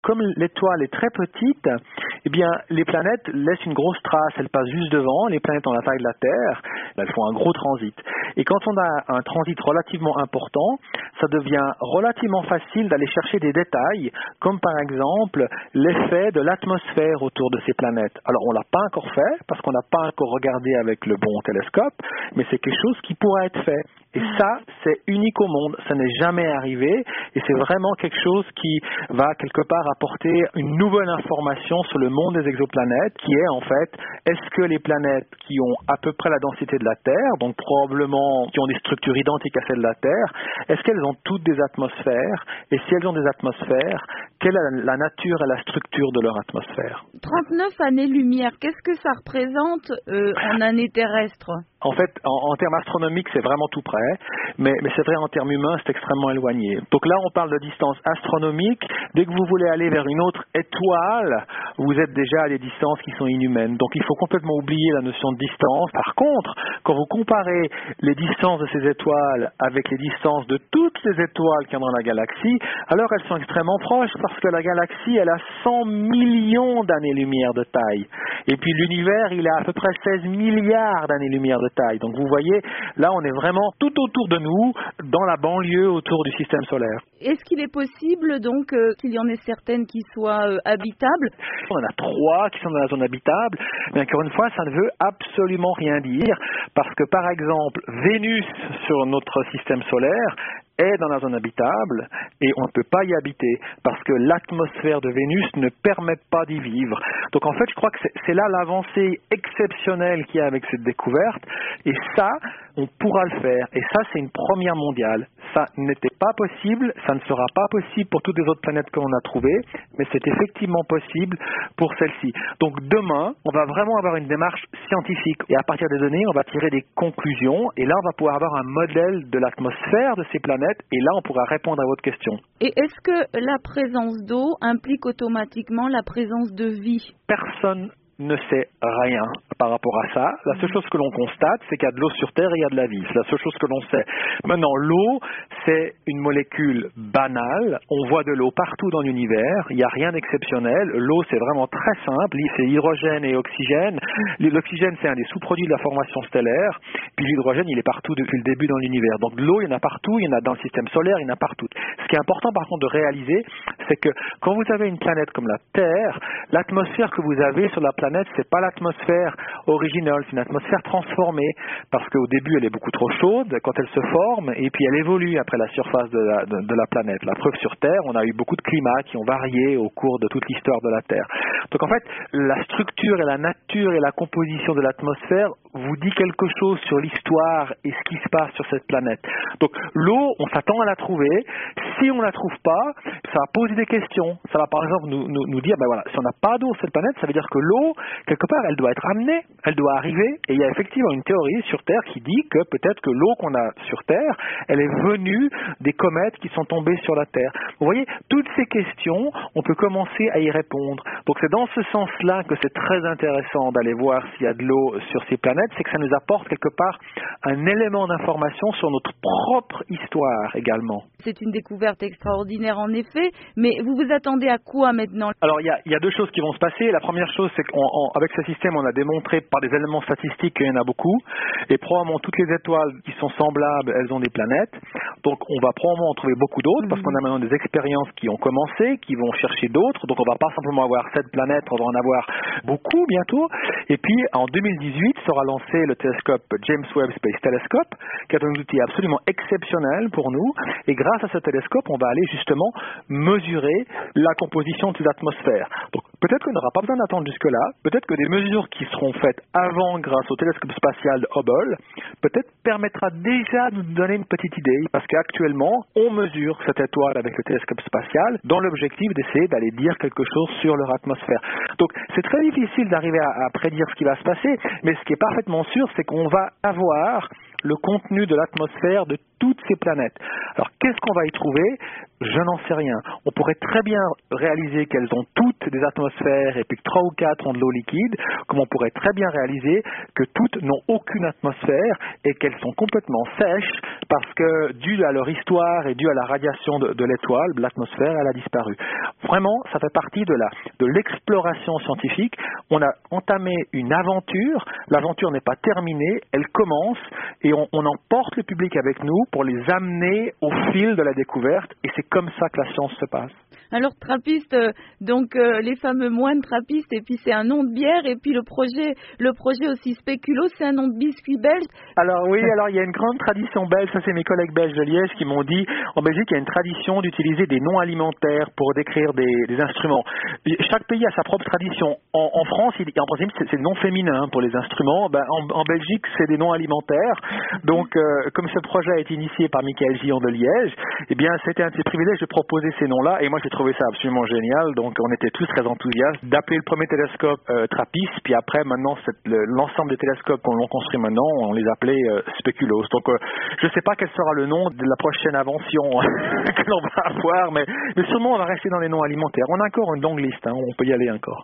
Comme l'étoile est très petite, eh bien, les planètes laissent une grosse trace. Elles passent juste devant. Les planètes ont la taille de la Terre. Elles font un gros transit. Et quand on a un transit relativement important, ça devient relativement facile d'aller chercher des détails, comme par exemple l'effet de l'atmosphère autour de ces planètes. Alors, on ne l'a pas encore fait, parce qu'on n'a pas encore regardé avec le bon télescope, mais c'est quelque chose qui pourrait être fait. Et ça, c'est unique au monde. Ça n'est jamais arrivé. Et c'est vraiment quelque chose qui va quelque part apporter une nouvelle information sur le monde des exoplanètes, qui est en fait, est-ce que les planètes qui ont à peu près la densité de la Terre, donc probablement qui ont des structures identiques à celles de la Terre, est-ce qu'elles ont toutes des atmosphères? Et si elles ont des atmosphères, quelle est la nature et la structure de leur atmosphère? 39 années-lumière, qu'est-ce que ça représente en années terrestres? En fait, en termes astronomiques, c'est vraiment tout près, mais c'est vrai en termes humains, c'est extrêmement éloigné. Donc là, on parle de distance astronomique. Dès que vous voulez aller vers une autre étoile, vous êtes déjà à des distances qui sont inhumaines. Donc il faut complètement oublier la notion de distance. Par contre, quand vous comparez les distances de ces étoiles avec les distances de toutes les étoiles qu'il y a dans la galaxie, alors elles sont extrêmement proches parce que la galaxie, elle a 100 millions d'années-lumière de taille. Et puis l'univers, il a à peu près 16 milliards d'années-lumière de taille. Donc vous voyez, là on est vraiment tout autour de nous, dans la banlieue autour du système solaire. Est-ce qu'il est possible donc qu'il y en ait certaines qui soient habitables? On en a 3 qui sont dans la zone habitable, mais encore une fois, ça ne veut absolument rien dire, parce que par exemple, Vénus sur notre système solaire est dans la zone habitable et on ne peut pas y habiter parce que l'atmosphère de Vénus ne permet pas d'y vivre. Donc en fait, je crois que c'est là l'avancée exceptionnelle qu'il y a avec cette découverte, et ça, on pourra le faire. Et ça, c'est une première mondiale. Ça n'était pas possible, ça ne sera pas possible pour toutes les autres planètes que l'on a trouvées, mais c'est effectivement possible pour celle-ci. Donc demain, on va vraiment avoir une démarche scientifique, et à partir des données, on va tirer des conclusions, et là, on va pouvoir avoir un modèle de l'atmosphère de ces planètes, et là, on pourra répondre à votre question. Et est-ce que la présence d'eau implique automatiquement la présence de vie? Personne ne sait rien par rapport à ça. La seule chose que l'on constate, c'est qu'il y a de l'eau sur Terre et il y a de la vie. C'est la seule chose que l'on sait. Maintenant, l'eau, c'est une molécule banale. On voit de l'eau partout dans l'univers. Il n'y a rien d'exceptionnel. L'eau, c'est vraiment très simple. C'est hydrogène et oxygène. L'oxygène, c'est un des sous-produits de la formation stellaire. Puis l'hydrogène, il est partout depuis le début dans l'univers. Donc l'eau, il y en a partout. Il y en a dans le système solaire, il y en a partout. Ce qui est important, par contre, de réaliser, c'est que quand vous avez une planète comme la Terre, l'atmosphère que vous avez sur la planète, c'est pas l'atmosphère originale, c'est une atmosphère transformée, parce qu'au début elle est beaucoup trop chaude quand elle se forme, et puis elle évolue après la surface de la planète. La preuve, sur Terre, on a eu beaucoup de climats qui ont varié au cours de toute l'histoire de la Terre. Donc en fait, la structure et la nature et la composition de l'atmosphère vous dit quelque chose sur l'histoire et ce qui se passe sur cette planète. Donc l'eau, on s'attend à la trouver. Si on ne la trouve pas, ça va poser des questions. Ça va par exemple nous dire, ben voilà, si on n'a pas d'eau sur cette planète, ça veut dire que l'eau, quelque part, elle doit être amenée, elle doit arriver. Et il y a effectivement une théorie sur Terre qui dit que peut-être que l'eau qu'on a sur Terre, elle est venue des comètes qui sont tombées sur la Terre. Vous voyez, toutes ces questions, on peut commencer à y répondre. Donc c'est dans ce sens-là que c'est très intéressant d'aller voir s'il y a de l'eau sur ces planètes, c'est que ça nous apporte quelque part un élément d'information sur notre propre histoire également. C'est une découverte extraordinaire en effet, mais vous vous attendez à quoi maintenant? Alors il y a 2 choses qui vont se passer. La première chose, c'est qu'avec ce système, on a démontré par des éléments statistiques qu'il y en a beaucoup, et probablement toutes les étoiles qui sont semblables, elles ont des planètes. Donc on va probablement en trouver beaucoup d'autres, parce qu'on a maintenant des expériences qui ont commencé, qui vont chercher d'autres. Donc on va pas simplement avoir 7 planètes, on va en avoir beaucoup bientôt. Et puis en 2018 sera lancé le télescope James Webb Space Telescope, qui est un outil absolument exceptionnel pour nous. Et grâce à ce télescope, on va aller justement mesurer la composition de ces atmosphères. Donc peut-être qu'on n'aura pas besoin d'attendre jusque-là. Peut-être que des mesures qui seront faites avant grâce au télescope spatial Hubble, peut-être permettra déjà de nous donner une petite idée, parce qu'actuellement, on mesure cette étoile avec le télescope spatial dans l'objectif d'essayer d'aller dire quelque chose sur leur atmosphère. Donc c'est très difficile d'arriver à prédire ce qui va se passer, mais ce qui est parfaitement sûr, c'est qu'on va avoir le contenu de l'atmosphère de toutes ces planètes. Alors qu'est-ce qu'on va y trouver? Je n'en sais rien. On pourrait très bien réaliser qu'elles ont toutes des atmosphères et puis que 3 ou 4 ont de l'eau liquide, comme on pourrait très bien réaliser que toutes n'ont aucune atmosphère et qu'elles sont complètement sèches parce que, dû à leur histoire et dû à la radiation de l'étoile, l'atmosphère, elle a disparu. Vraiment, ça fait partie de l'exploration scientifique. On a entamé une aventure. L'aventure n'est pas terminée, elle commence et on emporte le public avec nous pour les amener au fil de la découverte et c'est comme ça que la science se passe. Alors Trappiste, les fameux moines trappistes, et puis c'est un nom de bière, et puis le projet aussi Spéculoos, c'est un nom de biscuit belge. Alors oui, il y a une grande tradition belge, ça c'est mes collègues belges de Liège qui m'ont dit, en Belgique il y a une tradition d'utiliser des noms alimentaires pour décrire des instruments. Chaque pays a sa propre tradition. En France, en principe c'est le nom féminin pour les instruments, en Belgique c'est des noms alimentaires. Donc comme ce projet a été initié par Michael Gillon de Liège, eh bien c'était un de ses privilèges de proposer ces noms-là, et moi j'ai trouvé ça absolument génial, donc on était tous très enthousiastes d'appeler le premier télescope TRAPPIST, puis après maintenant l'ensemble des télescopes qu'on construit maintenant, on les appelait Spéculoos. Donc je ne sais pas quel sera le nom de la prochaine invention que l'on va avoir, mais sûrement on va rester dans les noms alimentaires. On a encore une longue liste, on peut y aller encore.